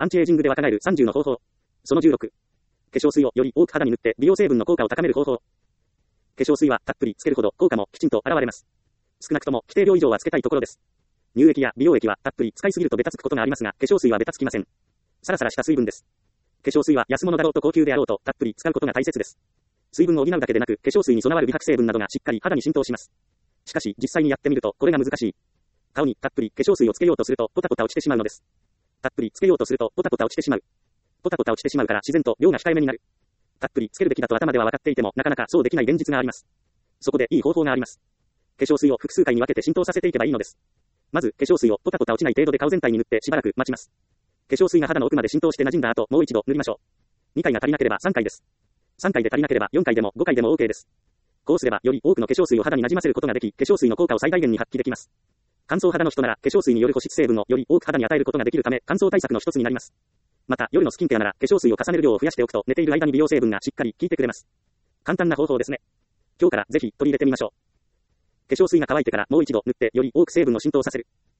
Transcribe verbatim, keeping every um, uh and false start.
アンチエイジングで若返るさんじゅうの方法。そのじゅうろく。化粧水をより多く肌に塗って美容成分の効果を高める方法。化粧水はたっぷりつけるほど効果もきちんと現れます。少なくとも規定量以上はつけたいところです。乳液や美容液はたっぷり使いすぎるとベタつくことがありますが、化粧水はベタつきません。サラサラした水分です。化粧水は安物だろうと高級であろうとたっぷり使うことが大切です。水分を補うだけでなく、化粧水に備わる美白成分などがしっかり肌に浸透します。しかし、実際にやってみると、これが難しい。顔にたっぷり化粧水をつけようとすると、ポタポタ落ちてしまうのです。たっぷりつけようとすると、ポタポタ落ちてしまう。ポタポタ落ちてしまうから自然と量が控えめになる。たっぷりつけるべきだと頭では分かっていても、なかなかそうできない現実があります。そこでいい方法があります。化粧水を複数回に分けて浸透させていけばいいのです。まず、化粧水をポタポタ落ちない程度で顔全体に塗ってしばらく待ちます。化粧水が肌の奥まで浸透して馴染んだ後、もう一度塗りましょう。にかいが足りなければさんかいです。さんかいで足りなければよんかいでもごかいでも OK です。こうすればより多くの化粧水を肌に馴染ませることができ、化粧水の効果を最大限に発揮できます。乾燥肌の人なら化粧水による保湿成分をより多く肌に与えることができるため、乾燥対策の一つになります。また、夜のスキンケアなら化粧水を重ねる量を増やしておくと寝ている間に美容成分がしっかり効いてくれます。簡単な方法ですね。今日からぜひ取り入れてみましょう。化粧水が乾いてからもう一度塗ってより多く成分を浸透させる。